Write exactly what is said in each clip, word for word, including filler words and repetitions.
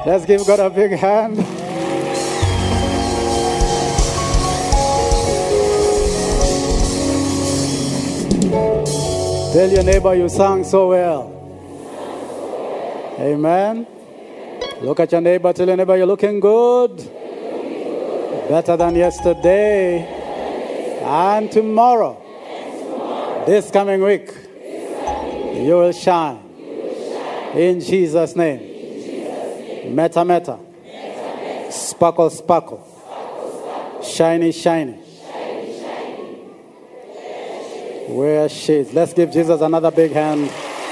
Let's give God a big hand. Tell your neighbor you sang so well. Amen. Look at your neighbor. Tell your neighbor you're looking good. Better than yesterday. And tomorrow. This coming week. You will shine. In Jesus' name. Meta, meta. Sparkle, sparkle. Shiny, shiny. Wear shades. Let's give Jesus another big hand.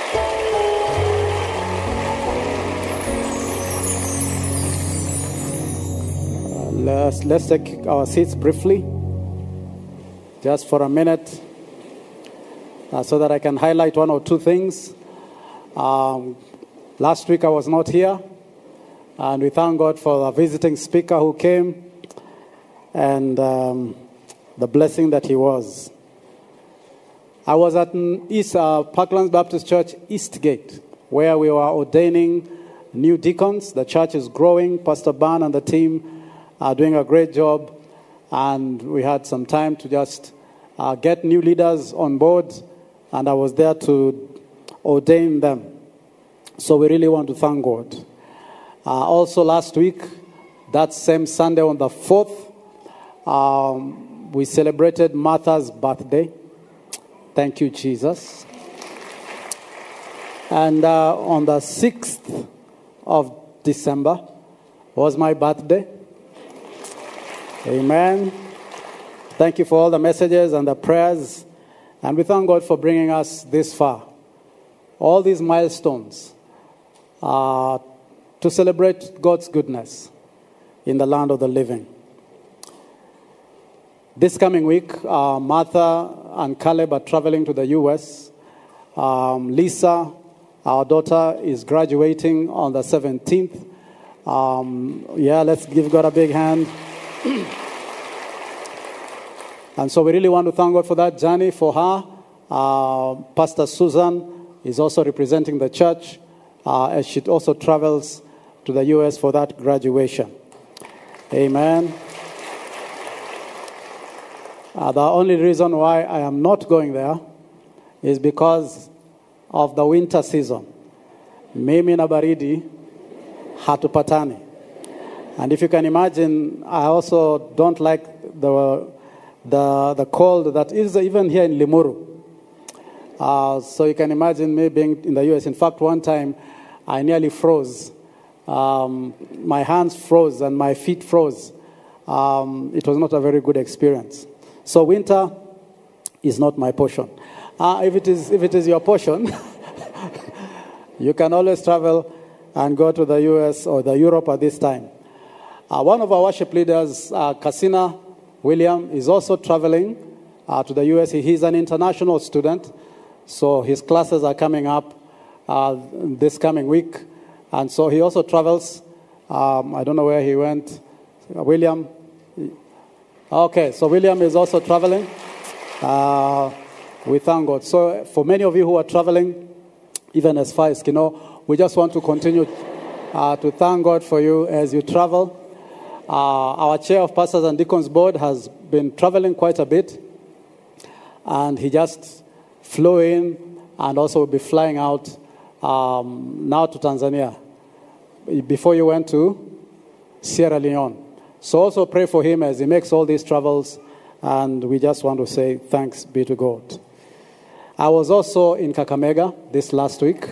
Uh, let's, let's take our seats briefly, just for a minute, uh, so that I can highlight one or two things. Um, last week I was not here, and we thank God for a visiting speaker who came, and um, the blessing that he was. I was at East uh, Parklands Baptist Church, Eastgate, where we were ordaining new deacons. The church is growing. Pastor Ban and the team are doing a great job. And we had some time to just uh, get new leaders on board. And I was there to ordain them. So we really want to thank God. Uh, also last week, that same Sunday on the fourth, um, we celebrated Martha's birthday. Thank you, Jesus. And uh, on the sixth of December was my birthday. Amen. Thank you for all the messages and the prayers. And we thank God for bringing us this far. All these milestones uh, to celebrate God's goodness in the land of the living. This coming week, uh, Martha and Caleb are traveling to the U S. Um, Lisa, our daughter, is graduating on the seventeenth. Um, yeah, let's give God a big hand. And so we really want to thank God for that journey for her. Uh, Pastor Susan is also representing the church uh, as she also travels to the U S for that graduation. Amen. Uh, the only reason why I am not going there is because of the winter season. Mimi na baridi hatupatani. And if you can imagine, I also don't like the the the cold that is even here in Limuru. Uh, so you can imagine me being in the U S. In fact, one time I nearly froze. Um, my hands froze and my feet froze. Um, it was not a very good experience. So winter is not my portion. Uh, if it is, if it is your portion, you can always travel and go to the U S or the Europe at this time. Uh, one of our worship leaders, uh, Cassina William, is also traveling uh, to the U S. He, he's an international student, so his classes are coming up uh, this coming week. And so he also travels. Um, I don't know where he went. Uh, William. Okay, so William is also traveling. Uh, we thank God. So for many of you who are traveling, even as far as Kino, we just want to continue uh, to thank God for you as you travel. Uh, our chair of pastors and deacons board has been traveling quite a bit. And he just flew in and also will be flying out um, now to Tanzania. Before you went to Sierra Leone. So also pray for him as he makes all these travels, and we just want to say thanks be to God. I was also in Kakamega this last week.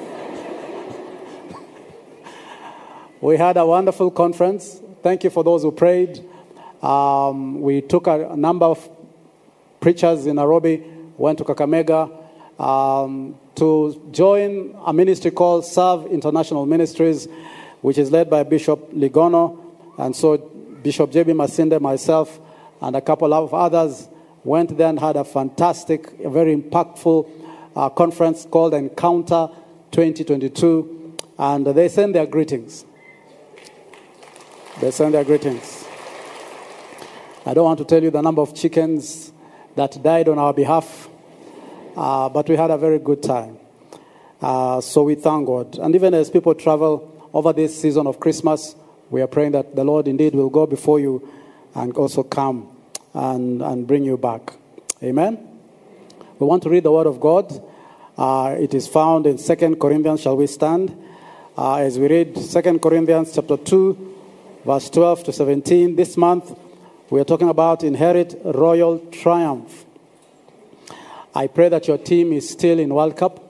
We had a wonderful conference. Thank you for those who prayed. Um, we took a, a number of preachers in Nairobi, went to Kakamega um, to join a ministry called Serve International Ministries, which is led by Bishop Ligono. And so Bishop J B Masinde, myself, and a couple of others went there and had a fantastic, a very impactful uh, conference called Encounter twenty twenty-two. And they send their greetings. They send their greetings. I don't want to tell you the number of chickens that died on our behalf, uh, but we had a very good time. Uh, so we thank God. And even as people travel, over this season of Christmas. We are praying that the Lord indeed will go before you and also come and, and bring you back. Amen? We want to read the Word of God. Uh, it is found in Second Corinthians. Shall we stand? Uh, as we read Second Corinthians chapter two, verse twelve to seventeen. This month, we are talking about inherit royal triumph. I pray that your team is still in World Cup.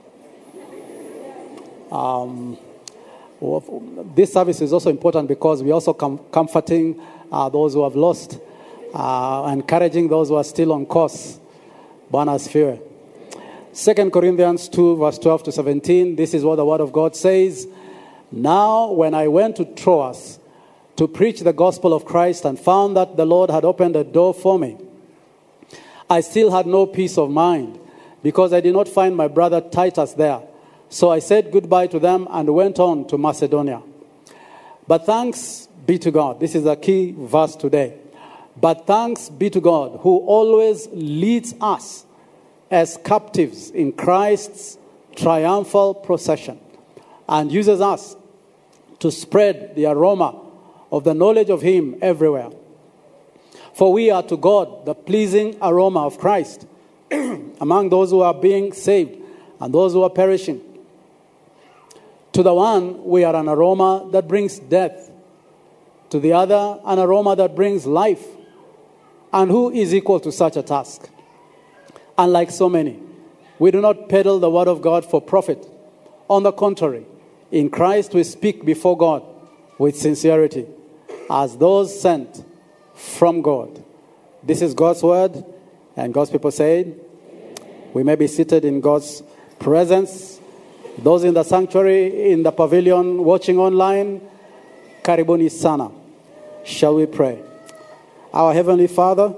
Um, this service is also important because we are also com- comforting uh, those who have lost, uh, encouraging those who are still on course. Bwana asifiwe. Second Corinthians two, verse twelve to seventeen. This is what the Word of God says. Now, when I went to Troas to preach the gospel of Christ and found that the Lord had opened a door for me, I still had no peace of mind because I did not find my brother Titus there. So I said goodbye to them and went on to Macedonia. But thanks be to God. This is a key verse today. But thanks be to God who always leads us as captives in Christ's triumphal procession and uses us to spread the aroma of the knowledge of Him everywhere. For we are to God the pleasing aroma of Christ among those who are being saved and those who are perishing. To the one, we are an aroma that brings death. To the other, an aroma that brings life. And who is equal to such a task? Unlike so many, we do not peddle the word of God for profit. On the contrary, in Christ we speak before God with sincerity, as those sent from God. This is God's word, and God's people say, we may be seated in God's presence. Those in the sanctuary, in the pavilion, watching online, karibuni sana. Shall we pray? Our Heavenly Father,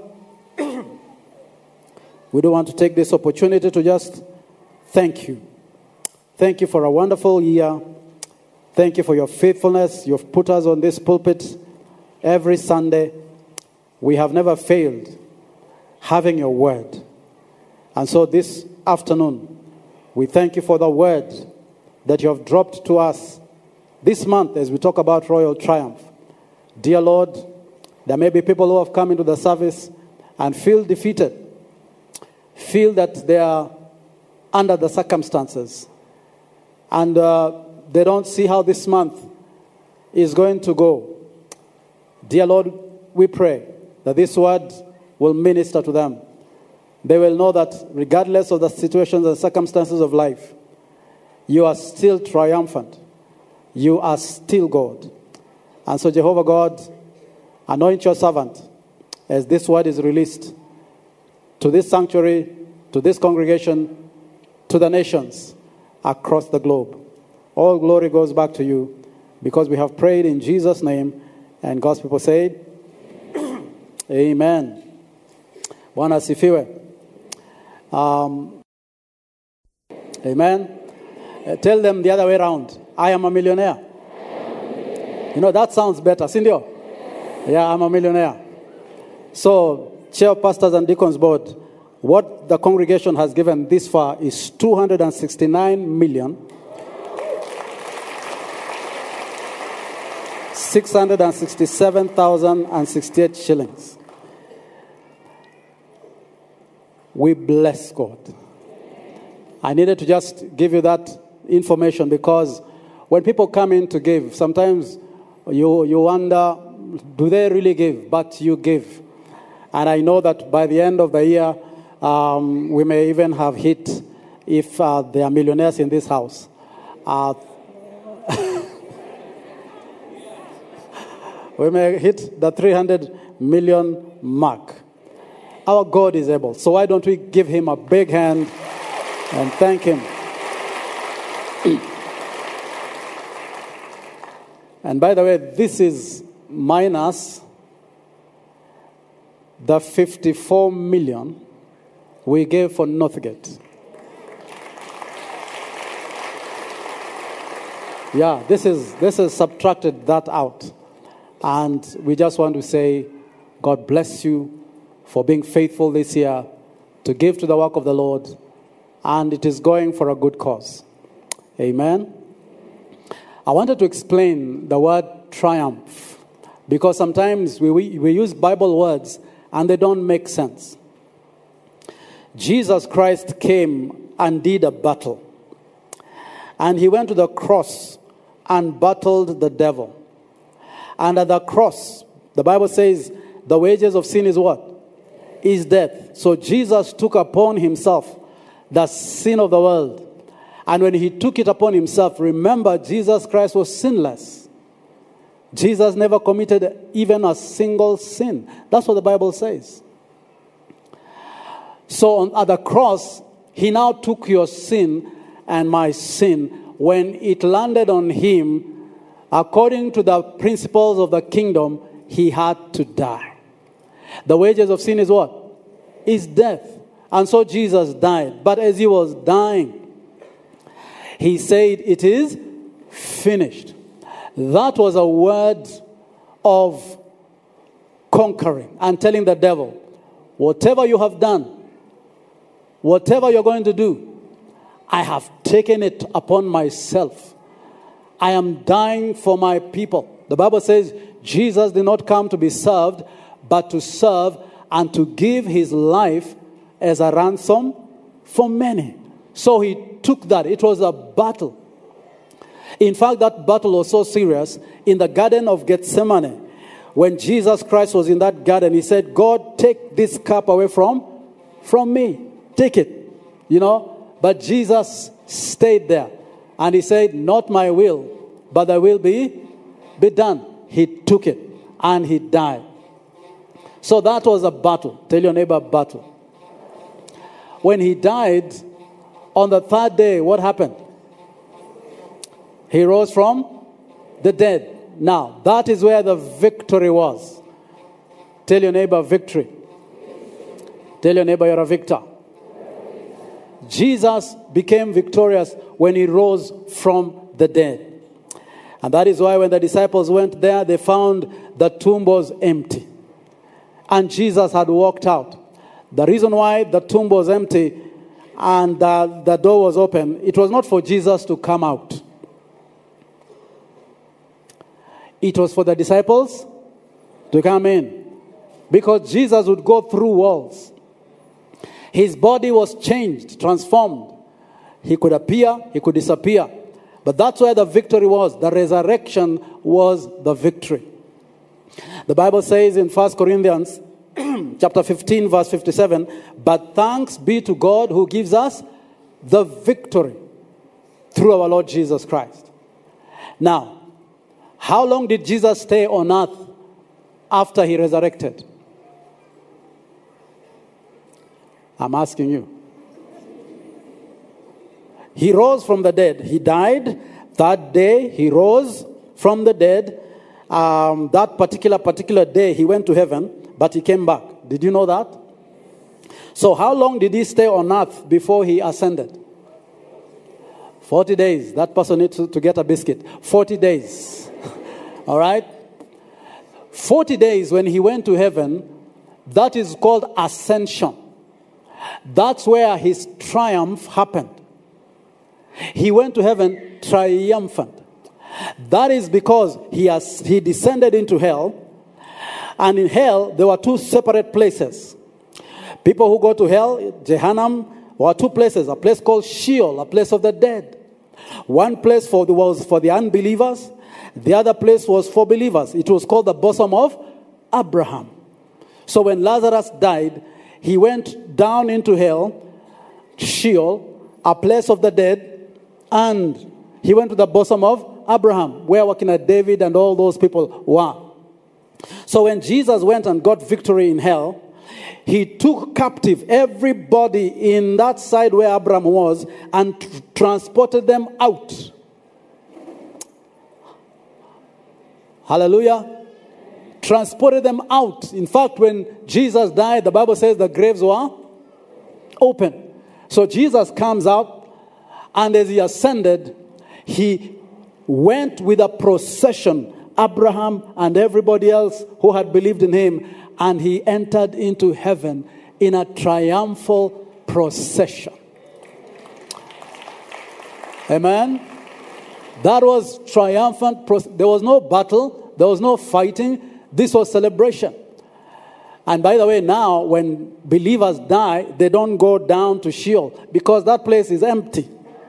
we do want to take this opportunity to just thank you. Thank you for a wonderful year. Thank you for your faithfulness. You've put us on this pulpit every Sunday. We have never failed having your word. And so this afternoon, we thank you for the word that you have dropped to us this month as we talk about royal triumph. Dear Lord, there may be people who have come into the service and feel defeated, feel that they are under the circumstances, and uh, they don't see how this month is going to go. Dear Lord, we pray that this word will minister to them. They will know that regardless of the situations and circumstances of life, you are still triumphant. You are still God. And so, Jehovah God, anoint your servant as this word is released to this sanctuary, to this congregation, to the nations across the globe. All glory goes back to you because we have prayed in Jesus' name, and God's people said, Amen. Bwana asifiwe. Um, amen. Uh, tell them the other way around. I am a millionaire. You know, that sounds better, Sindio? Yeah, I'm a millionaire. So, Chair of Pastors and Deacons Board, what the congregation has given this far is two hundred sixty-nine million, six hundred sixty-seven thousand sixty-eight shillings. We bless God. I needed to just give you that information because when people come in to give, sometimes you, you wonder, do they really give? But you give. And I know that by the end of the year, um, we may even have hit, if uh, there are millionaires in this house, uh, we may hit the three hundred million mark. Our God is able. So why don't we give him a big hand and thank him? And by the way, this is minus the fifty-four million we gave for Northgate. Yeah, this is this is subtracted that out. And we just want to say, God bless you for being faithful this year to give to the work of the Lord, and it is going for a good cause. Amen. I wanted to explain the word triumph because sometimes we, we, we use Bible words and they don't make sense. Jesus Christ came and did a battle. And he went to the cross and battled the devil. And at the cross, the Bible says, the wages of sin is what? Is death. So Jesus took upon himself the sin of the world. And when he took it upon himself, remember, Jesus Christ was sinless. Jesus never committed even a single sin. That's what the Bible says. So on, at the cross, he now took your sin and my sin. When it landed on him, according to the principles of the kingdom, he had to die. The wages of sin is what? Is death. And so Jesus died. But as he was dying, he said, it is finished. That was a word of conquering and telling the devil, whatever you have done, whatever you're going to do, I have taken it upon myself. I am dying for my people. The Bible says Jesus did not come to be served, but to serve and to give his life as a ransom for many. So he took that. It was a battle. In fact, that battle was so serious. In the Garden of Gethsemane, when Jesus Christ was in that garden, he said, God, take this cup away from, from me. Take it. You know, but Jesus stayed there. And he said, not my will, but thy will be, be done. He took it and he died. So that was a battle. Tell your neighbor, battle. When he died, on the third day, what happened? He rose from the dead. Now, that is where the victory was. Tell your neighbor, victory. Tell your neighbor, you're a victor. Jesus became victorious when he rose from the dead. And that is why when the disciples went there, they found the tomb was empty. And Jesus had walked out. The reason why the tomb was empty and uh, the door was open, it was not for Jesus to come out. It was for the disciples to come in. Because Jesus would go through walls. His body was changed, transformed. He could appear, he could disappear. But that's where the victory was. The resurrection was the victory. The Bible says in First Corinthians chapter fifteen, verse fifty-seven, but thanks be to God who gives us the victory through our Lord Jesus Christ. Now, how long did Jesus stay on earth after he resurrected? I'm asking you. He rose from the dead. He died. That day, he rose from the dead. Um, that particular, particular day, he went to heaven, but he came back. Did you know that? So how long did he stay on earth before he ascended? forty days. That person needs to, to get a biscuit. forty days. All right? forty days when he went to heaven, that is called ascension. That's where his triumph happened. He went to heaven triumphant. That is because he has he descended into hell. And in hell, there were two separate places. People who go to hell, Jehannam, were two places. A place called Sheol, a place of the dead. One place for the, was for the unbelievers. The other place was for believers. It was called the bosom of Abraham. So when Lazarus died, he went down into hell, Sheol, a place of the dead, and he went to the bosom of Abraham, where working at David and all those people were. So when Jesus went and got victory in hell, he took captive everybody in that side where Abraham was and tr- transported them out. Hallelujah. Transported them out. In fact, when Jesus died, the Bible says the graves were open. So Jesus comes out, and as he ascended, he went with a procession, Abraham and everybody else who had believed in him, and he entered into heaven in a triumphal procession. Amen. That was triumphant. There was no battle. There was no fighting. This was celebration. And by the way, now when believers die, they don't go down to Sheol because that place is empty.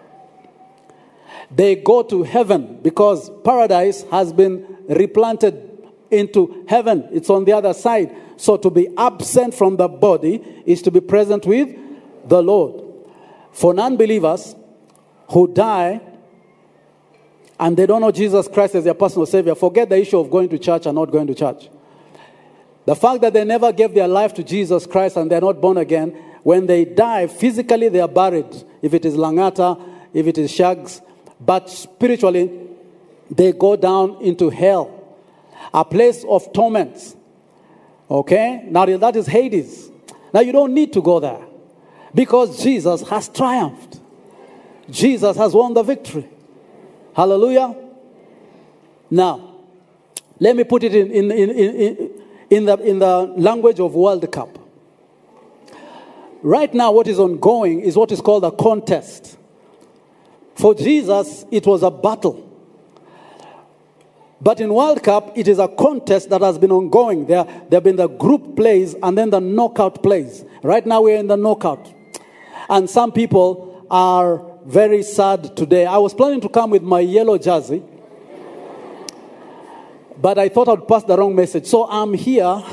They go to heaven because paradise has been replanted into heaven. It's on the other side. So to be absent from the body is to be present with the Lord. For non-believers who die and they don't know Jesus Christ as their personal Savior, forget the issue of going to church and not going to church. The fact that they never gave their life to Jesus Christ and they're not born again, when they die, physically they are buried. If it is Langata, if it is Shags, but spiritually they go down into hell, a place of torments. Okay? Now that is Hades. Now you don't need to go there because Jesus has triumphed. Jesus has won the victory. Hallelujah. Now, let me put it in, in, in, in, in, the, in the language of World Cup. Right now, what is ongoing is what is called a contest. For Jesus, it was a battle. But in World Cup, it is a contest that has been ongoing. There, there have been the group plays and then the knockout plays. Right now, we're in the knockout. And some people are very sad today. I was planning to come with my yellow jersey, but I thought I'd pass the wrong message. So I'm here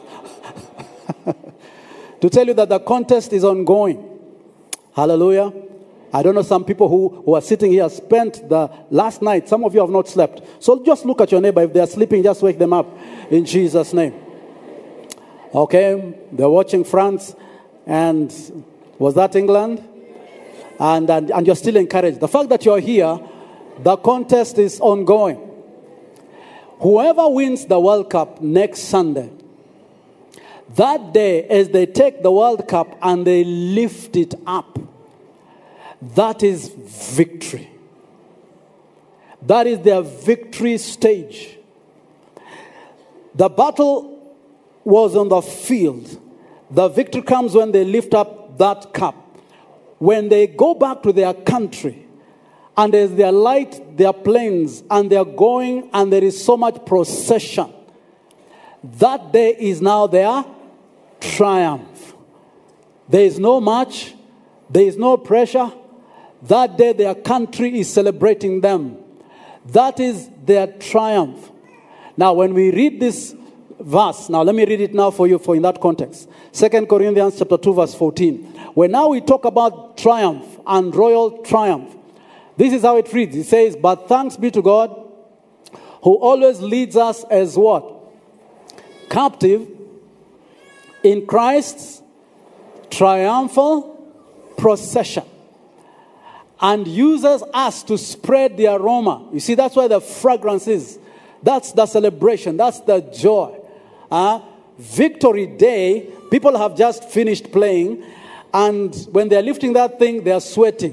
to tell you that the contest is ongoing. Hallelujah. I don't know, some people who, who are sitting here spent the last night. Some of you have not slept. So just look at your neighbor. If they are sleeping, just wake them up in Jesus' name. Okay, they're watching France. And was that England? And, and, and you're still encouraged. The fact that you're here, the contest is ongoing. Whoever wins the World Cup next Sunday, that day, as they take the World Cup and they lift it up, that is victory. That is their victory stage. The battle was on the field. The victory comes when they lift up that cup. When they go back to their country, and as they light their planes, and they are going, and there is so much procession, that day is now their triumph. There is no march, there is no pressure. That day their country is celebrating them. That is their triumph. Now when we read this verse, now let me read it now for you for in that context. Second Corinthians chapter two verse fourteen. When now we talk about triumph and royal triumph, this is how it reads. It says, but thanks be to God who always leads us as what? Captive in Christ's triumphal procession, and uses us to spread the aroma. You see, that's where the fragrance is. That's the celebration. That's the joy. Uh, Victory Day, people have just finished playing, and when they're lifting that thing, they are sweating.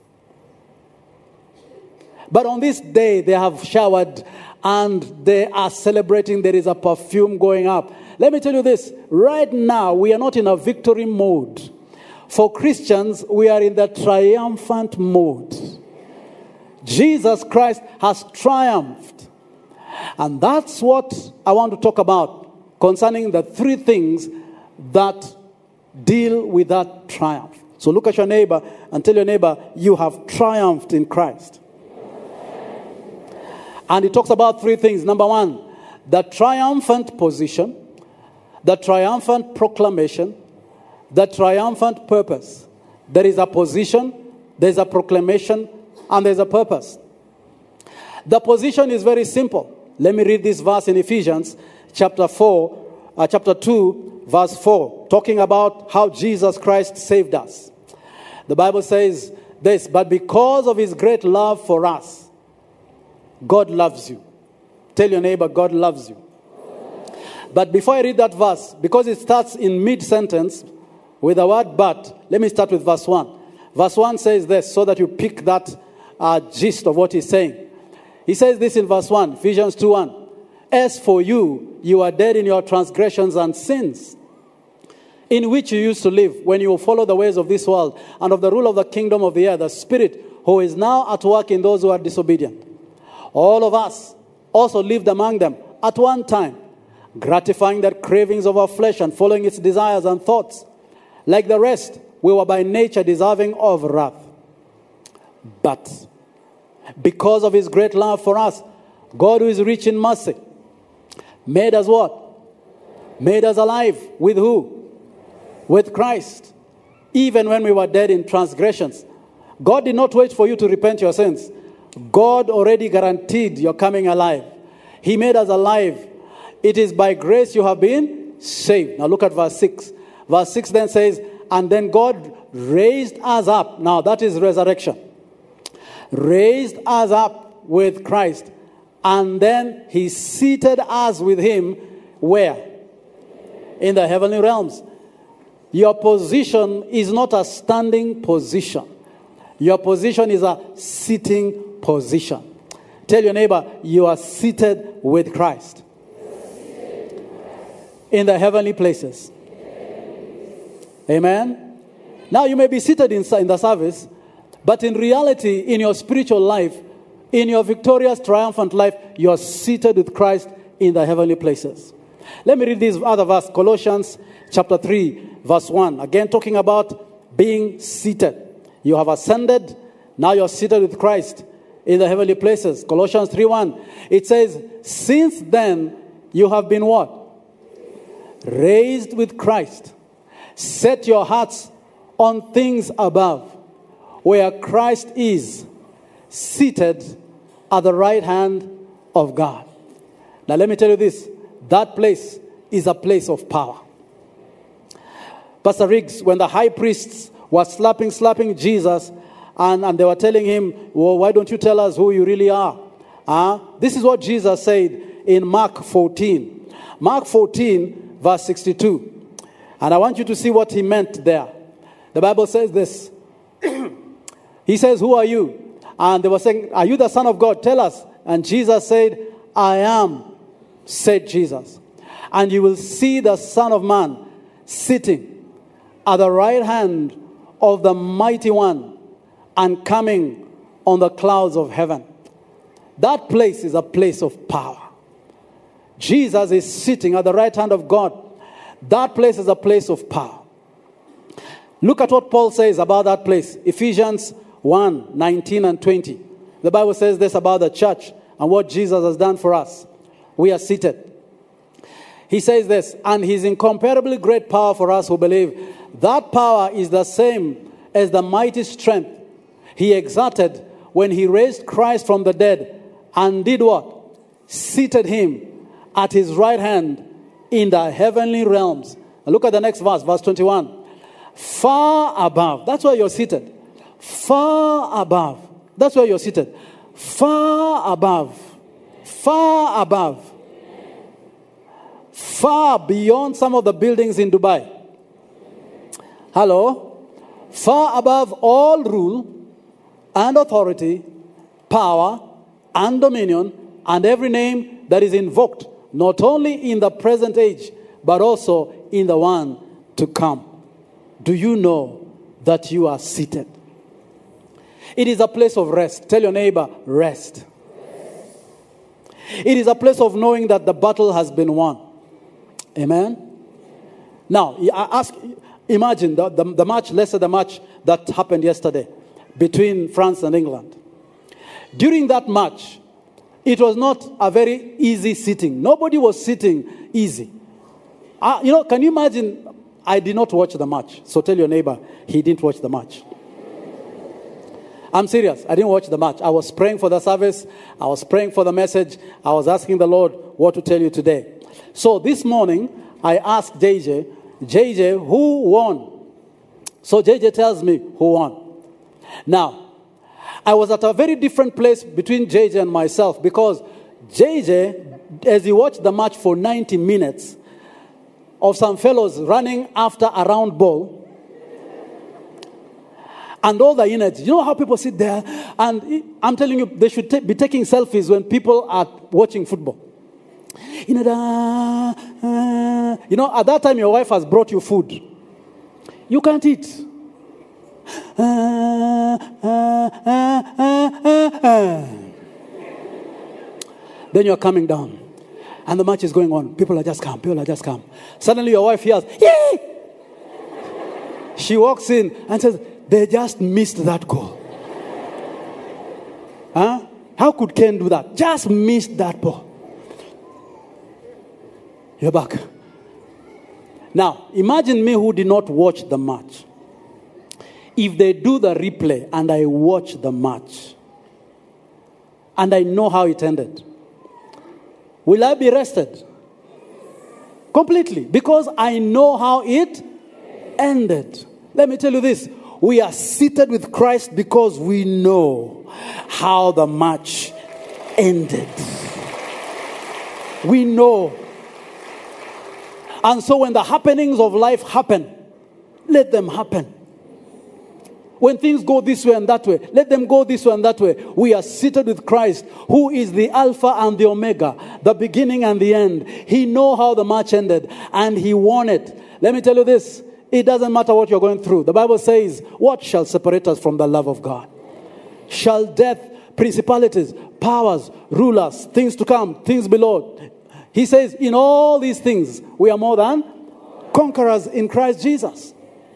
But on this day, they have showered and they are celebrating. There is a perfume going up. Let me tell you this. Right now, we are not in a victory mode. For Christians, we are in the triumphant mode. Jesus Christ has triumphed. And that's what I want to talk about concerning the three things that deal with that triumph. So look at your neighbor and tell your neighbor, you have triumphed in Christ. And it talks about three things. Number one, the triumphant position, the triumphant proclamation, the triumphant purpose. There is a position, there is a proclamation, and there is a purpose. The position is very simple. Let me read this verse in Ephesians chapter four, uh, chapter two, verse four, talking about how Jesus Christ saved us. The Bible says this, but because of his great love for us, God loves you. Tell your neighbor, God loves you. But before I read that verse, because it starts in mid-sentence with the word but, let me start with verse one. Verse one says this, so that you pick that uh, gist of what he's saying. He says this in verse one, Ephesians two one. As for you, you are dead in your transgressions and sins, in which you used to live when you follow the ways of this world and of the rule of the kingdom of the air, the spirit who is now at work in those who are disobedient. All of us also lived among them at one time, gratifying the cravings of our flesh and following its desires and thoughts. Like the rest, we were by nature deserving of wrath. But because of his great love for us, God, who is rich in mercy, made us what? Made us alive with who? With Christ. Even when we were dead in transgressions. God did not wait for you to repent your sins. God already guaranteed your coming alive. He made us alive. It is by grace you have been saved. Now look at verse six. Verse six then says, and then God raised us up. Now that is resurrection. Raised us up with Christ. And then he seated us with him where? In the heavenly realms. Your position is not a standing position. Your position is a sitting position. Tell your neighbor, you are seated with Christ. In the heavenly places. Amen. Now you may be seated in, in the service, but in reality, in your spiritual life, in your victorious, triumphant life, you are seated with Christ in the heavenly places. Let me read this other verse, Colossians chapter three, verse one. Again, talking about being seated. You have ascended, now you're seated with Christ in the heavenly places. Colossians three one. It says, since then, you have been what? Raised with Christ. Set your hearts on things above, where Christ is, seated at the right hand of God. Now let me tell you this. That place is a place of power. Pastor Riggs, when the high priests were slapping, slapping Jesus, and, and they were telling him, well, why don't you tell us who you really are? Uh, this is what Jesus said in Mark fourteen. Mark fourteen, verse sixty-two. And I want you to see what he meant there. The Bible says this. He says, who are you? And they were saying, are you the Son of God? Tell us. And Jesus said, I am, said Jesus. And you will see the Son of Man sitting at the right hand of the Mighty One and coming on the clouds of heaven. That place is a place of power. Jesus is sitting at the right hand of God. That place is a place of power. Look at what Paul says about that place. Ephesians one, nineteen and twenty. The Bible says this about the church and what Jesus has done for us. We are seated. He says this, and his incomparably great power for us who believe. That power is the same as the mighty strength he exerted when he raised Christ from the dead and did what? Seated him at his right hand in the heavenly realms. Now look at the next verse, verse twenty-one. Far above. That's where you're seated. Far above. That's where you're seated. Far above. Far above. Far beyond some of the buildings in Dubai. Hello? Far above all rule and authority, power and dominion, and every name that is invoked, not only in the present age, but also in the one to come. Do you know that you are seated? It is a place of rest. Tell your neighbor, rest. It is a place of knowing that the battle has been won. Amen? Now, I ask, imagine the, the, the match, let's say the match that happened yesterday between France and England. During that match, it was not a very easy sitting. Nobody was sitting easy. Uh, you know, can you imagine? I did not watch the match. So tell your neighbor, he didn't watch the match. I'm serious. I didn't watch the match. I was praying for the service. I was praying for the message. I was asking the Lord what to tell you today. So this morning, I asked J J, J J, who won? So J J tells me who won. Now, I was at a very different place between J J and myself because J J, as he watched the match for ninety minutes, of some fellows running after a round ball, and all the energy. You know how people sit there, and I'm telling you, they should t- be taking selfies when people are watching football. You know, da, uh, you know, at that time your wife has brought you food. You can't eat. Uh, uh, uh, uh, uh. Then you're coming down. And the match is going on. People are just calm. People are just calm. Suddenly your wife hears, yay! She walks in and says, they just missed that goal. Huh? How could Ken do that? Just missed that ball. You're back. Now, imagine me who did not watch the match. If they do the replay and I watch the match and I know how it ended, will I be rested? Completely. Because I know how it ended. Let me tell you this. We are seated with Christ because we know how the match ended. We know. And so when the happenings of life happen, let them happen. When things go this way and that way, let them go this way and that way. We are seated with Christ, who is the Alpha and the Omega, the beginning and the end. He knows how the match ended, and he won it. Let me tell you this. It doesn't matter what you're going through. The Bible says, what shall separate us from the love of God? Shall death, principalities, powers, rulers, things to come, things below. He says, in all these things, we are more than conquerors in Christ Jesus.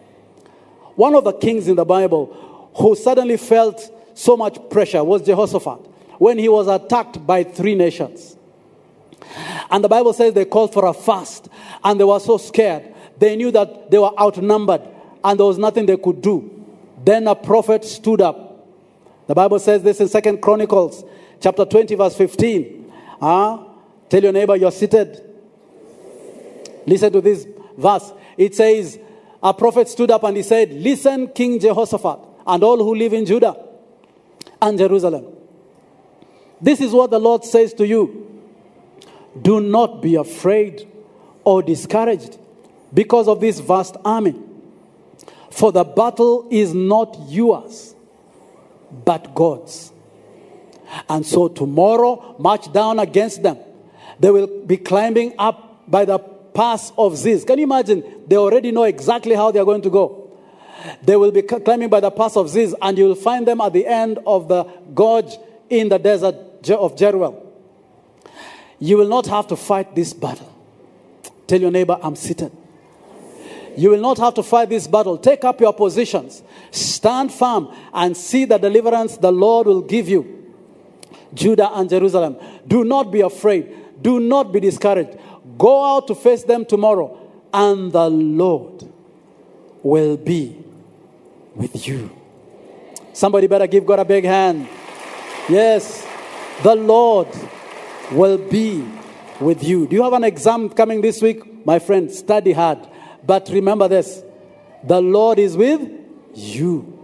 One of the kings in the Bible who suddenly felt so much pressure was Jehoshaphat when he was attacked by three nations. And the Bible says they called for a fast and they were so scared. They knew that they were outnumbered and there was nothing they could do. Then a prophet stood up. The Bible says this in Second Chronicles chapter twenty verse fifteen. Uh, tell your neighbor you're seated. Listen to this verse. It says, a prophet stood up and he said, listen, King Jehoshaphat, and all who live in Judah and Jerusalem. This is what the Lord says to you. Do not be afraid or discouraged because of this vast army. For the battle is not yours, but God's. And so tomorrow, march down against them. They will be climbing up by the pass of Ziz. Can you imagine? They already know exactly how they are going to go. They will be climbing by the pass of Ziz, and you will find them at the end of the gorge in the desert of Jeruel. You will not have to fight this battle. Tell your neighbor, I'm seated. You will not have to fight this battle. Take up your positions. Stand firm and see the deliverance the Lord will give you. Judah and Jerusalem. Do not be afraid. Do not be discouraged. Go out to face them tomorrow, and the Lord will be with you. Somebody better give God a big hand. Yes, the Lord will be with you. Do you have an exam coming this week? My friend, study hard. But remember this, the Lord is with you.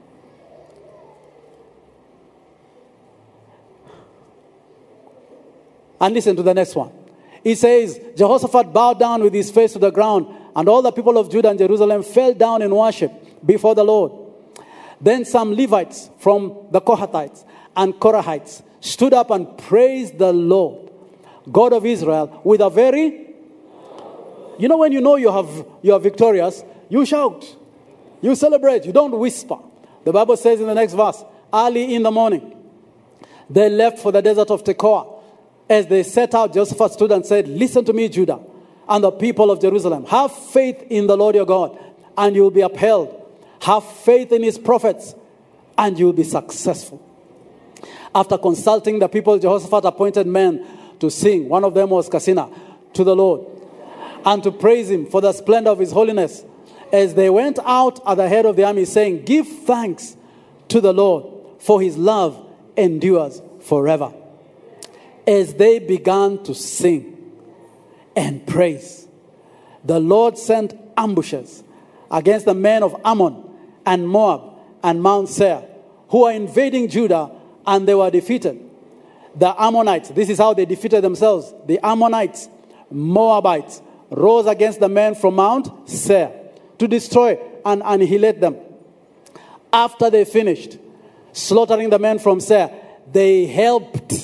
And listen to the next one. It says, Jehoshaphat bowed down with his face to the ground, and all the people of Judah and Jerusalem fell down in worship before the Lord. Then some Levites from the Kohathites and Korahites stood up and praised the Lord, God of Israel, with a very... You know, when you know you have you are victorious, you shout. You celebrate. You don't whisper. The Bible says in the next verse, early in the morning, they left for the desert of Tekoa. As they set out, Jehoshaphat stood and said, listen to me, Judah, and the people of Jerusalem. Have faith in the Lord your God, and you will be upheld. Have faith in his prophets, and you will be successful. After consulting the people, Jehoshaphat appointed men to sing. One of them was Kasina, to the Lord, and to praise him for the splendor of his holiness. As they went out at the head of the army, saying, give thanks to the Lord, for his love endures forever. As they began to sing and praise, the Lord sent ambushes against the men of Ammon and Moab and Mount Seir, who are invading Judah, and they were defeated. The Ammonites, this is how they defeated themselves. The Ammonites, Moabites, rose against the men from Mount Seir to destroy and annihilate them. After they finished slaughtering the men from Seir, they helped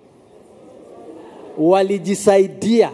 walijisaidia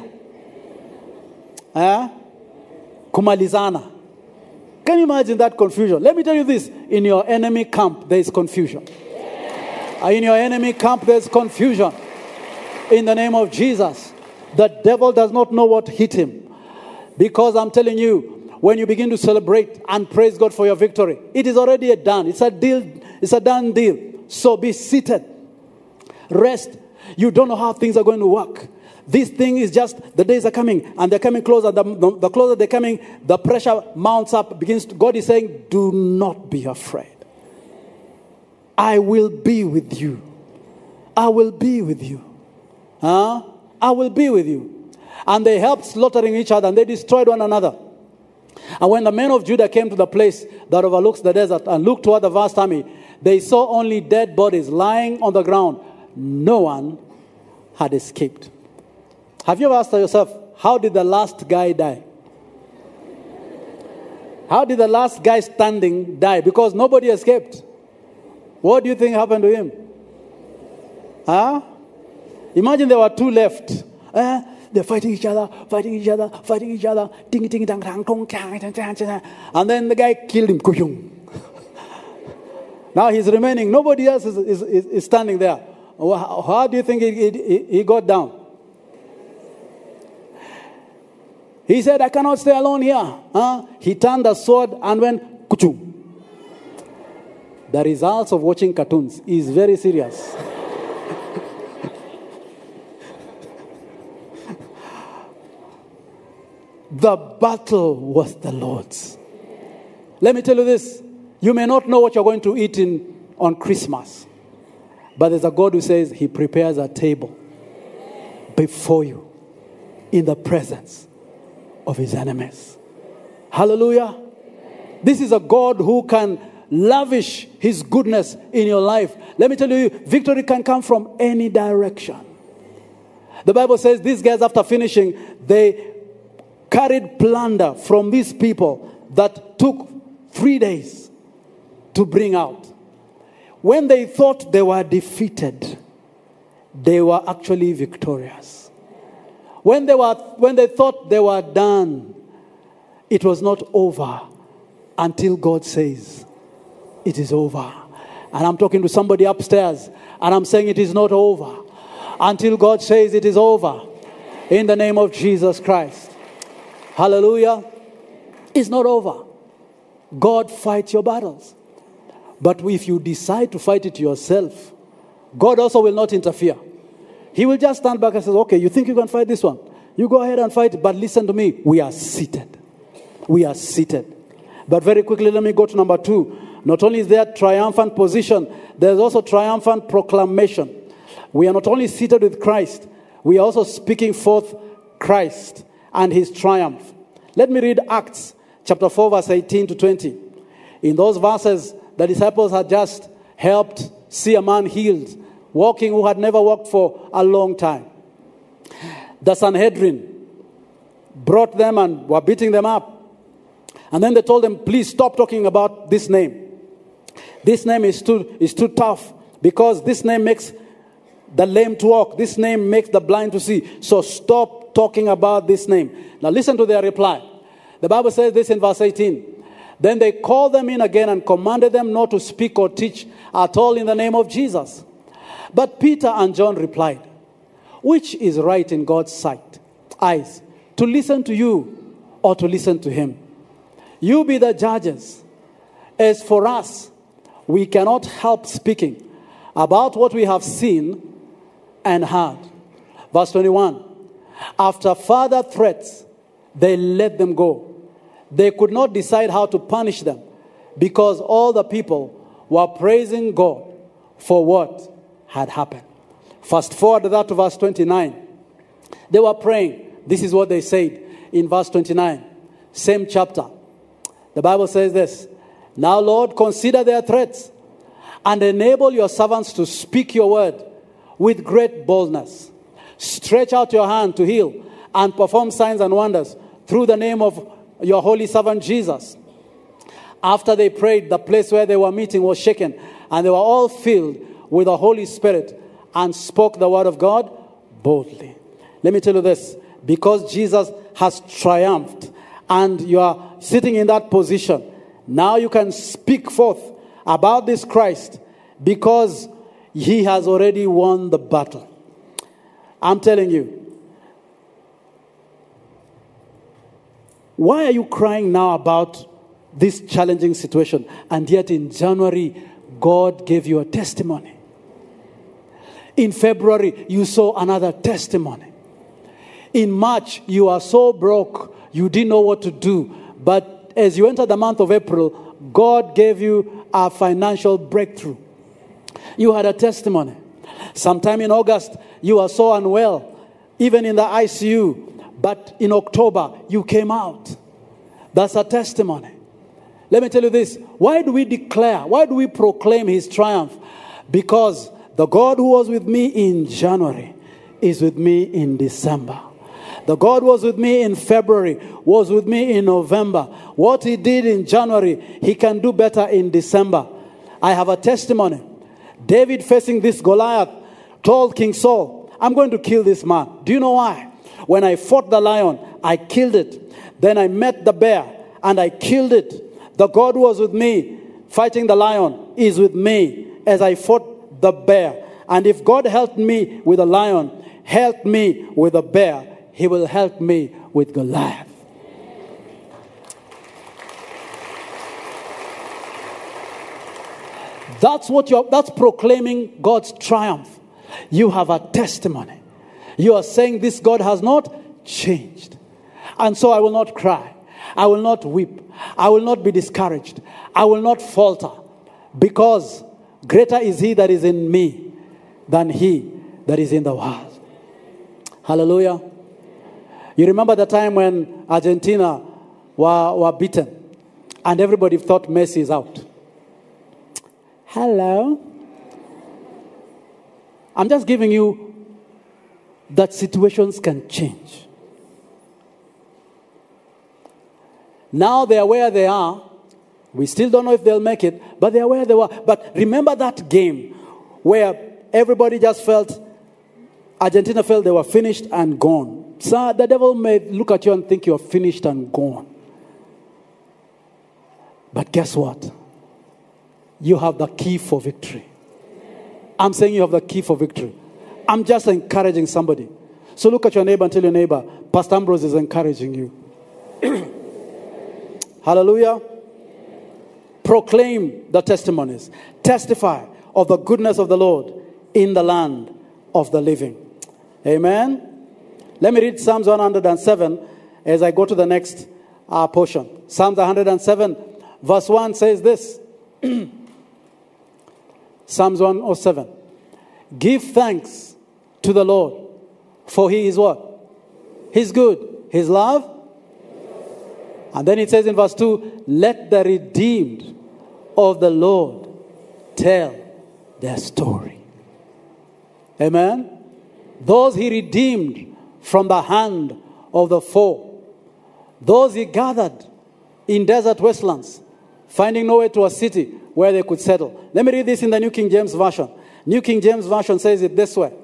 eh? kumalizana. Can you imagine that confusion? Let me tell you this. In your enemy camp, there is confusion. In your enemy camp, there is confusion. In the name of Jesus. The devil does not know what hit him. Because I'm telling you, when you begin to celebrate and praise God for your victory, it is already a done. It's a deal. It's a done deal. So be seated. Rest. You don't know how things are going to work. This thing is just, the days are coming and they're coming closer. The, the, the closer they're coming, the pressure mounts up. Begins to, God is saying, do not be afraid. I will be with you. I will be with you. Huh? I will be with you. And they helped slaughtering each other and they destroyed one another. And when the men of Judah came to the place that overlooks the desert and looked toward the vast army, they saw only dead bodies lying on the ground. No one had escaped. Have you ever asked yourself, how did the last guy die? How did the last guy standing die? Because nobody escaped. What do you think happened to him? Huh? Imagine there were two left. Uh, they're fighting each other, fighting each other, fighting each other. Ting, ting, tang, tang, tong, tang, tang, tang, tang. And then the guy killed him. Now he's remaining. Nobody else is, is, is standing there. How, how do you think he, he, he got down? He said, I cannot stay alone here. Huh? He turned the sword and went, kuchu. The results of watching cartoons is very serious. The battle was the Lord's. Let me tell you this. You may not know what you're going to eat in on Christmas. But there's a God who says he prepares a table before you in the presence of his enemies. Hallelujah. This is a God who can lavish his goodness in your life. Let me tell you, victory can come from any direction. The Bible says these guys, after finishing, they carried plunder from these people that took three days to bring out. When they thought they were defeated, they were actually victorious. When they were, when they thought they were done, it was not over until God says, it is over. And I'm talking to somebody upstairs, and I'm saying it is not over until God says it is over. In the name of Jesus Christ. Hallelujah. It's not over. God fights your battles. But if you decide to fight it yourself, God also will not interfere. He will just stand back and say, okay, you think you can fight this one? You go ahead and fight it, but listen to me. We are seated. We are seated. But very quickly, let me go to number two. Not only is there triumphant position, there's also triumphant proclamation. We are not only seated with Christ, we are also speaking forth Christ and his triumph. Let me read Acts chapter four, verse eighteen to twenty. In those verses, the disciples had just helped see a man healed, walking who had never walked for a long time. The Sanhedrin brought them and were beating them up. And then they told them, please stop talking about this name. This name is too, is too tough because this name makes the lame to walk. This name makes the blind to see. So stop talking about this name. Now listen to their reply. The Bible says this in verse eighteen. Then they called them in again and commanded them not to speak or teach at all in the name of Jesus. But Peter and John replied, which is right in God's sight, eyes, to listen to you or to listen to him? You be the judges. As for us, we cannot help speaking about what we have seen and heard. Verse twenty-one. After further threats, they let them go. They could not decide how to punish them because all the people were praising God for what had happened. Fast forward that to verse twenty-nine. They were praying. This is what they said in verse twenty-nine. Same chapter. The Bible says this. Now, Lord, consider their threats and enable your servants to speak your word with great boldness. Stretch out your hand to heal and perform signs and wonders through the name of your holy servant Jesus. After they prayed, the place where they were meeting was shaken, and they were all filled with the Holy Spirit and spoke the word of God boldly. Let me tell you this. Because Jesus has triumphed and you are sitting in that position, now you can speak forth about this Christ because he has already won the battle. I'm telling you. Why are you crying now about this challenging situation? And yet in January, God gave you a testimony. In February, you saw another testimony. In March, you are so broke, you didn't know what to do. But as you enter the month of April, God gave you a financial breakthrough. You had a testimony. Sometime in August, you were so unwell, even in the I C U. But in October, you came out. That's a testimony. Let me tell you this. Why do we declare? Why do we proclaim his triumph? Because the God who was with me in January is with me in December. The God who was with me in February, was with me in November. What he did in January, he can do better in December. I have a testimony. David, facing this Goliath, told King Saul, I'm going to kill this man. Do you know why? When I fought the lion, I killed it. Then I met the bear and I killed it. The God who was with me fighting the lion is with me as I fought the bear. And if God helped me with a lion, helped me with a bear, he will help me with Goliath. That's what you're, that's proclaiming God's triumph. You have a testimony. You are saying this God has not changed. And so I will not cry. I will not weep. I will not be discouraged. I will not falter. Because greater is he that is in me than he that is in the world. Hallelujah. You remember the time when Argentina were, were beaten and everybody thought Messi is out. Hello. I'm just giving you that situations can change. Now they are where they are. We still don't know if they'll make it, but they are where they were. But remember that game where everybody just felt, Argentina felt they were finished and gone. So the devil may look at you and think you're finished and gone. But guess what? You have the key for victory. I'm saying you have the key for victory. I'm just encouraging somebody. So look at your neighbor and tell your neighbor, Pastor Ambrose is encouraging you. Hallelujah. Proclaim the testimonies. Testify of the goodness of the Lord in the land of the living. Amen. Let me read Psalms one hundred seven as I go to the next uh, portion. Psalms one hundred seven verse one says this. Psalms one oh seven. Give thanks to the Lord, for he is what? He's good. His love. And then it says in verse two, let the redeemed of the Lord tell their story. Amen. Those he redeemed from the hand of the foe. Those he gathered in desert wastelands, finding no way to a city where they could settle. Let me read this in the New King James Version. New King James Version says it this way.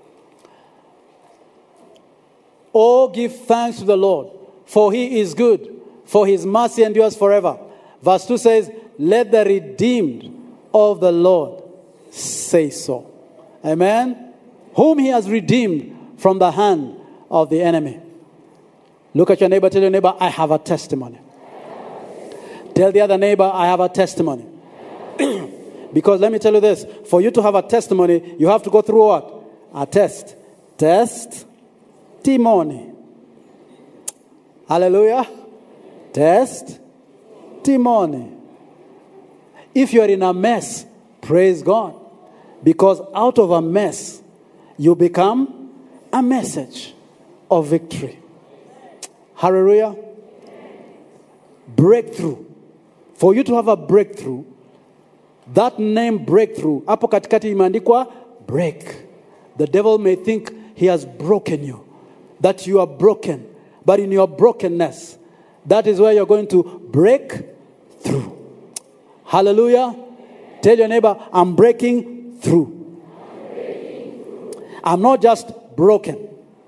Oh, give thanks to the Lord, for he is good, for his mercy endures forever. Verse two says, let the redeemed of the Lord say so. Amen. Whom he has redeemed from the hand of the enemy. Look at your neighbor, tell your neighbor, I have a testimony. Tell the other neighbor, I have a testimony. Because let me tell you this, for you to have a testimony, you have to go through what? A test. Test. Testimony. Hallelujah. Test. Testimony. If you are in a mess, praise God. Because out of a mess, you become a message of victory. Hallelujah. Breakthrough. For you to have a breakthrough, that name breakthrough, hapo katikati imeandikwa break. The devil may think he has broken you, that you are broken. But in your brokenness, that is where you're going to break through. Hallelujah. Tell your neighbor, I'm breaking through. I'm, breaking through. I'm not just broken.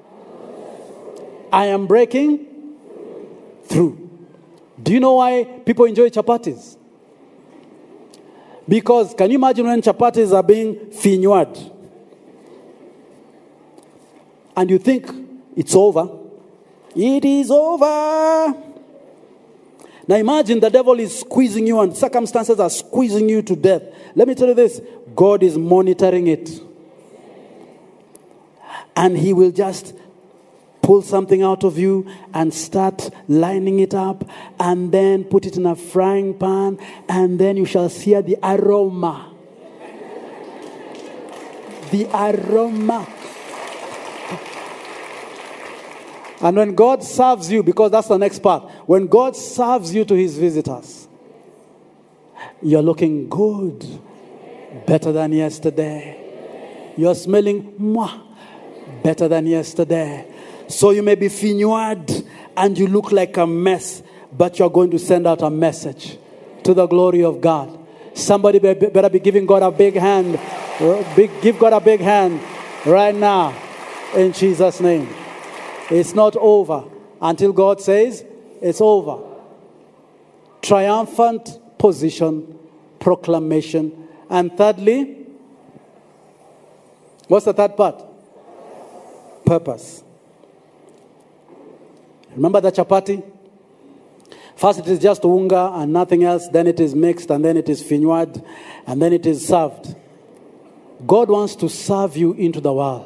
I am breaking through. Do you know why people enjoy chapatis? Because can you imagine when chapatis are being finward? and you think it's over, it is over. Now imagine the devil is squeezing you and circumstances are squeezing you to death. Let me tell you this, God is monitoring it. And he will just pull something out of you and start lining it up and then put it in a frying pan and then you shall hear the aroma. The aroma. And when God serves you, because that's the next part, when God serves you to his visitors, you're looking good, better than yesterday. You're smelling mwah, better than yesterday. So you may be finured and you look like a mess, but you're going to send out a message to the glory of God. Somebody better be giving God a big hand. Big, give God a big hand right now in Jesus' name. It's not over until God says it's over. Triumphant position, proclamation. And thirdly, what's the third part? Purpose. Remember the chapati? First it is just unga and nothing else. Then it is mixed and then it is finuad and then it is served. God wants to serve you into the world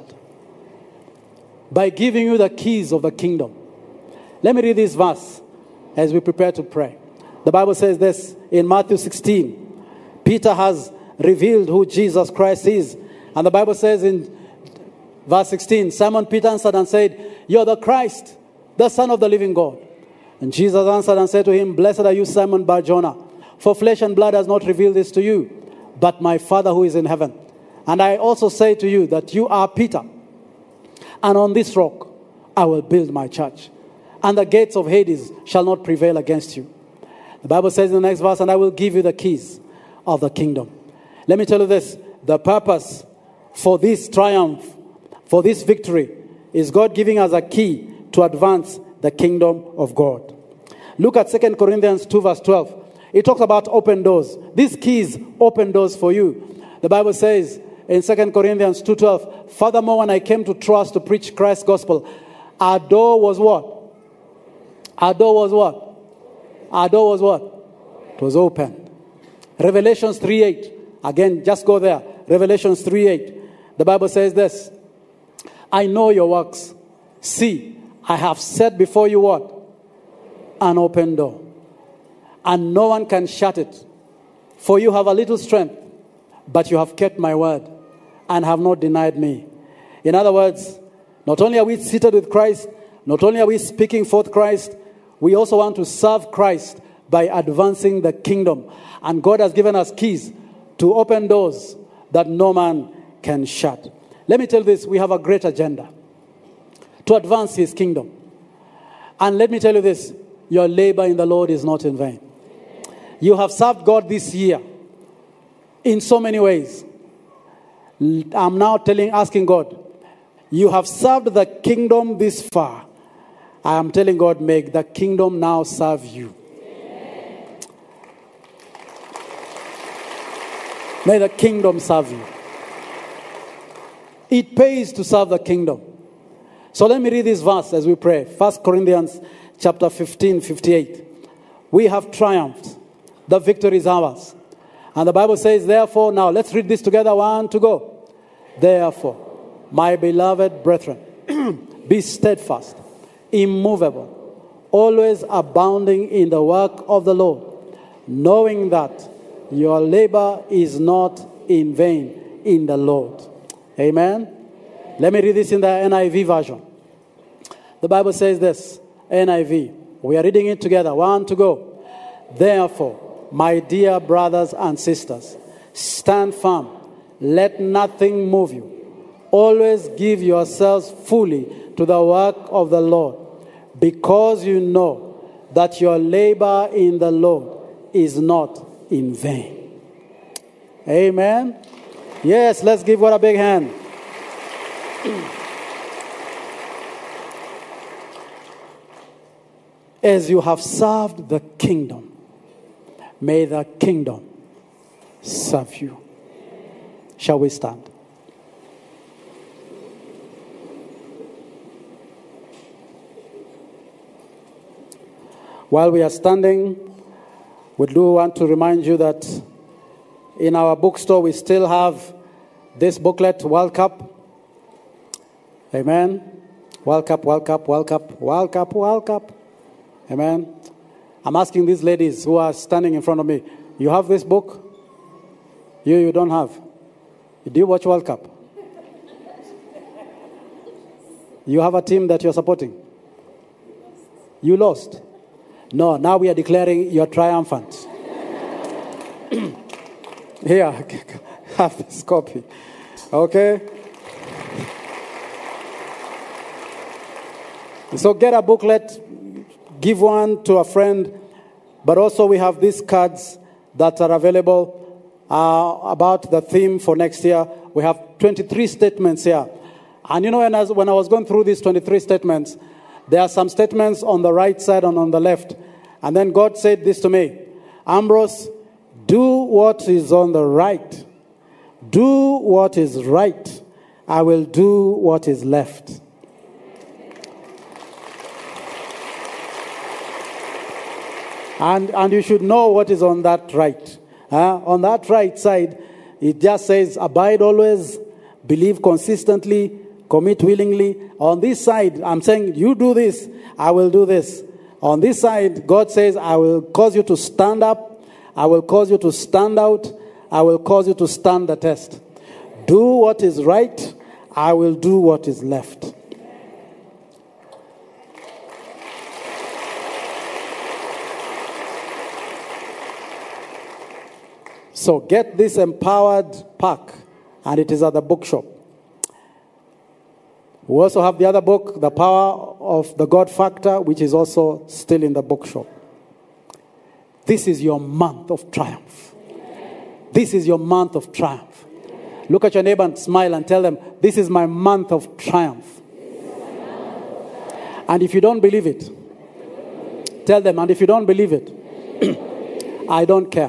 by giving you the keys of the kingdom. Let me read this verse as we prepare to pray. The Bible says this in Matthew sixteen. Peter has revealed who Jesus Christ is. And the Bible says in verse sixteen, Simon Peter answered and said, "You're the Christ, the Son of the living God." And Jesus answered and said to him, "Blessed are you, Simon Bar-Jonah, for flesh and blood has not revealed this to you, but my Father who is in heaven. And I also say to you that you are Peter, and on this rock I will build my church, and the gates of Hades shall not prevail against you." The Bible says in the next verse, "And I will give you the keys of the kingdom." Let me tell you this, the purpose for this triumph, for this victory, is God giving us a key to advance the kingdom of God. Look at Second Corinthians two verse twelve. It talks about open doors. These keys open doors for you. The Bible says in Second Corinthians two twelve, "Furthermore, when I came to Troas to preach Christ's gospel, our door was what? Our door was what? Our door was what? It was open." Revelations three eight. Again, just go there. Revelations three eight. The Bible says this, "I know your works. See, I have set before you what? An open door. And no one can shut it. For you have a little strength, but you have kept my word and have not denied me." In other words, not only are we seated with Christ, not only are we speaking forth Christ, we also want to serve Christ by advancing the kingdom. And God has given us keys to open doors that no man can shut. Let me tell you this, we have a great agenda to advance his kingdom. And let me tell you this, your labor in the Lord is not in vain. You have served God this year in so many ways. I'm now telling, asking God, you have served the kingdom this far. I am telling God, make the kingdom now serve you. May the kingdom serve you. It pays to serve the kingdom. So let me read this verse as we pray. First Corinthians chapter fifteen, fifty-eight. We have triumphed. The victory is ours. And the Bible says, therefore, now let's read this together. One to go. Therefore, my beloved brethren, be steadfast, immovable, always abounding in the work of the Lord, knowing that your labor is not in vain in the Lord. Amen. Let me read this in the N I V version. The Bible says this, N I V. We are reading it together. One to go. Therefore, my dear brothers and sisters, stand firm. Let nothing move you. Always give yourselves fully to the work of the Lord, because you know that your labor in the Lord is not in vain. Amen. Yes, let's give God a big hand. As you have served the kingdom, may the kingdom serve you. Shall we stand? While we are standing, we do want to remind you that in our bookstore we still have this booklet, World Cup. Amen. World Cup, World Cup, World Cup, World Cup, World Cup. Amen. I'm asking these ladies who are standing in front of me, you have this book? You, you don't have. Do you watch World Cup? You have a team that you're supporting? You lost. No, now we are declaring you're triumphant. Here, have this copy. Okay? So get a booklet, give one to a friend, but also we have these cards that are available uh, about the theme for next year. We have twenty-three statements here. And you know, when I, was, when I was going through these twenty-three statements, there are some statements on the right side and on the left. And then God said this to me, Ambrose, do what is on the right. Do what is right. I will do what is left. And, and you should know what is on that right. Uh, on that right side, it just says, abide always, believe consistently, commit willingly. On this side, I'm saying, you do this, I will do this. On this side, God says, I will cause you to stand up, I will cause you to stand out, I will cause you to stand the test. Do what is right, I will do what is left. So get this empowered pack, and it is at the bookshop. We also have the other book, The Power of the God Factor, which is also still in the bookshop. This is your month of triumph. This is your month of triumph. Look at your neighbor and smile and tell them, this is my month of triumph. And if you don't believe it, tell them, and if you don't believe it, I don't care.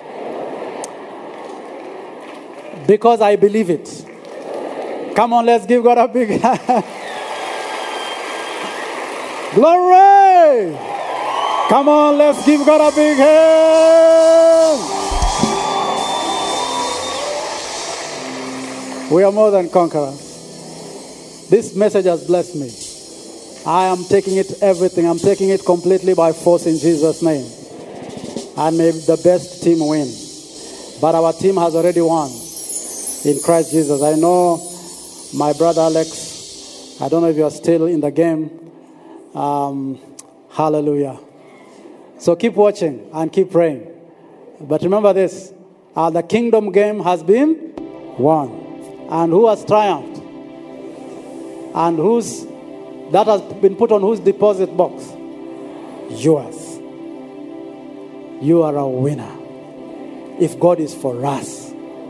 Because I believe it. Come on, let's give God a big hand. Glory! Come on, let's give God a big hand. We are more than conquerors. This message has blessed me. I am taking it everything. I'm taking it completely by force in Jesus' name. And may the best team win. But our team has already won in Christ Jesus. I know my brother Alex, I don't know if you're still in the game. Um, hallelujah. So keep watching and keep praying. But remember this, uh, the kingdom game has been won. And who has triumphed? And whose, that has been put on whose deposit box? Yours. You are a winner. If God is for us,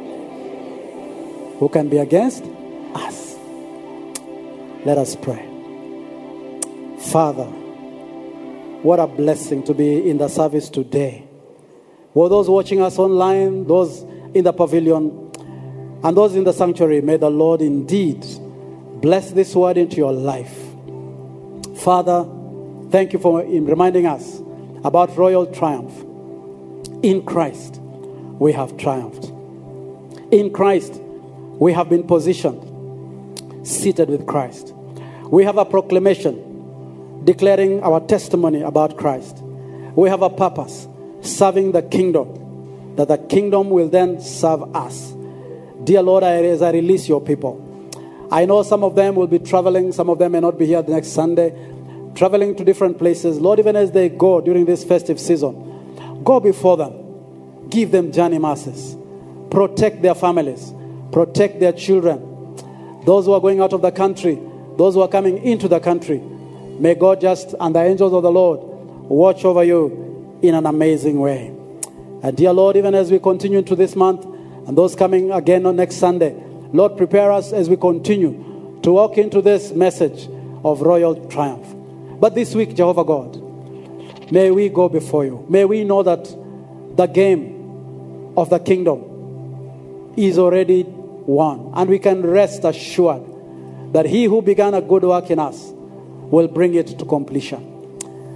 who can be against us? Let us pray. Father, what a blessing to be in the service today. For those watching us online, those in the pavilion, and those in the sanctuary, may the Lord indeed bless this word into your life. Father, thank you for reminding us about royal triumph. In Christ, we have triumphed. In Christ, we have been positioned, seated with Christ. We have a proclamation declaring our testimony about Christ. We have a purpose, serving the kingdom, that the kingdom will then serve us. Dear Lord, as I release your people, I know some of them will be traveling, some of them may not be here the next Sunday, traveling to different places. Lord, even as they go during this festive season, go before them, give them journey mercies, protect their families, protect their children. Those who are going out of the country, those who are coming into the country, may God just, and the angels of the Lord, watch over you in an amazing way. And dear Lord, even as we continue into this month, and those coming again on next Sunday, Lord, prepare us as we continue to walk into this message of royal triumph. But this week, Jehovah God, may we go before you. May we know that the game of the kingdom is already won. And we can rest assured that he who began a good work in us will bring it to completion.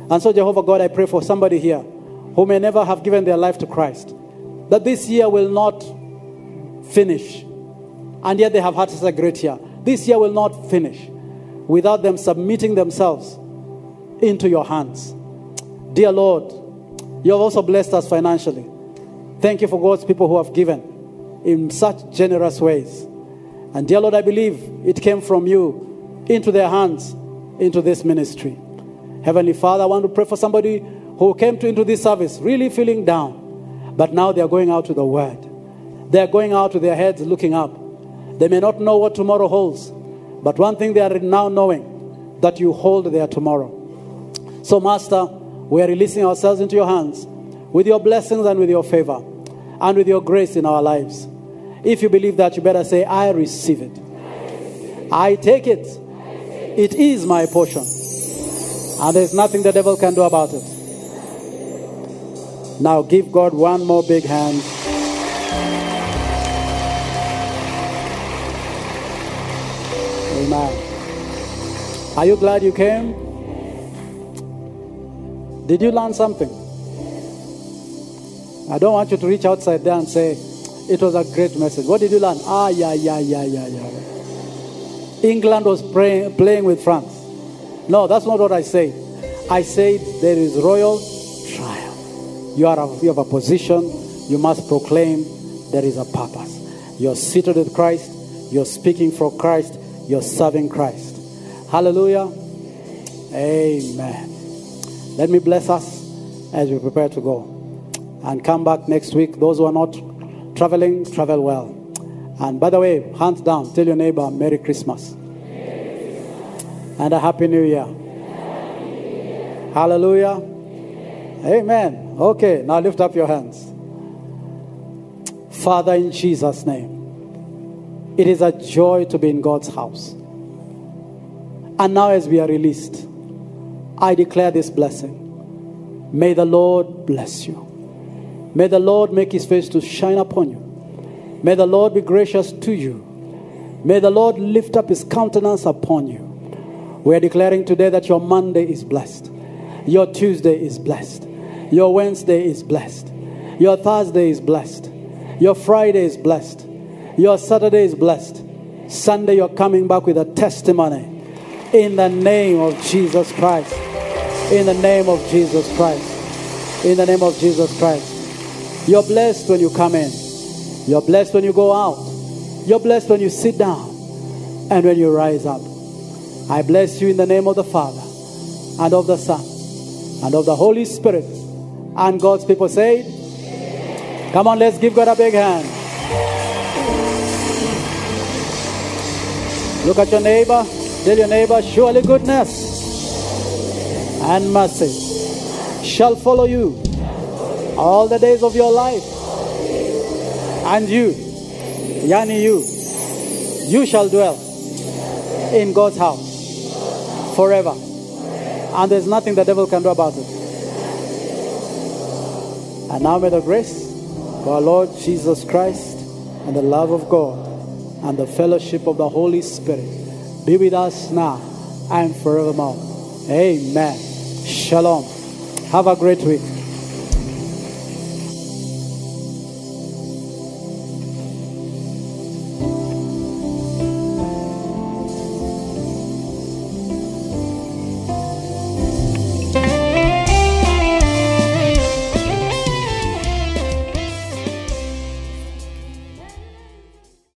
And so, Jehovah God, I pray for somebody here who may never have given their life to Christ, that this year will not finish. And yet they have had such a great year. This year will not finish without them submitting themselves into your hands. Dear Lord, you have also blessed us financially. Thank you for God's people who have given in such generous ways. And dear Lord, I believe it came from you into their hands, into this ministry. Heavenly Father, I want to pray for somebody who came to into this service really feeling down, but now they are going out to the word. They are going out with their heads looking up. They may not know what tomorrow holds, but one thing they are now knowing, that you hold their tomorrow. So, Master, we are releasing ourselves into your hands with your blessings and with your favor and with your grace in our lives. If you believe that, you better say, I receive it. I take it. It is my portion. And there's nothing the devil can do about it. Now give God one more big hand. Amen. Are you glad you came? Did you learn something? I don't want you to reach outside there and say, it was a great message. What did you learn? Ah, yeah, yeah, yeah, yeah, yeah. England was playing, playing with France. No, that's not what I said. I said there is royal triumph. You, are a, you have a position. You must proclaim there is a purpose. You're seated with Christ. You're speaking for Christ. You're serving Christ. Hallelujah. Amen. Let me bless us as we prepare to go. And come back next week. Those who are not traveling, travel well. And by the way, hands down, tell your neighbor, Merry Christmas. Merry Christmas. And a Happy New Year. Happy New Year. Hallelujah. Amen. Amen. Okay, now lift up your hands. Father, in Jesus' name, it is a joy to be in God's house. And now as we are released, I declare this blessing. May the Lord bless you. May the Lord make his face to shine upon you. May the Lord be gracious to you. May the Lord lift up his countenance upon you. We are declaring today that your Monday is blessed. Your Tuesday is blessed. Your Wednesday is blessed. Your Thursday is blessed. Your Friday is blessed. Your Saturday is blessed. Sunday you're coming back with a testimony. In the name of Jesus Christ. In the name of Jesus Christ. In the name of Jesus Christ. You're blessed when you come in. You're blessed when you go out. You're blessed when you sit down and when you rise up. I bless you in the name of the Father and of the Son and of the Holy Spirit. And God's people say, come on, let's give God a big hand. Look at your neighbor. Tell your neighbor, surely goodness and mercy shall follow you all the days of your life. And you, yani you, you shall dwell in God's house forever. And there's nothing the devil can do about it. And now may the grace of our Lord Jesus Christ and the love of God and the fellowship of the Holy Spirit be with us now and forevermore. Amen. Shalom. Have a great week.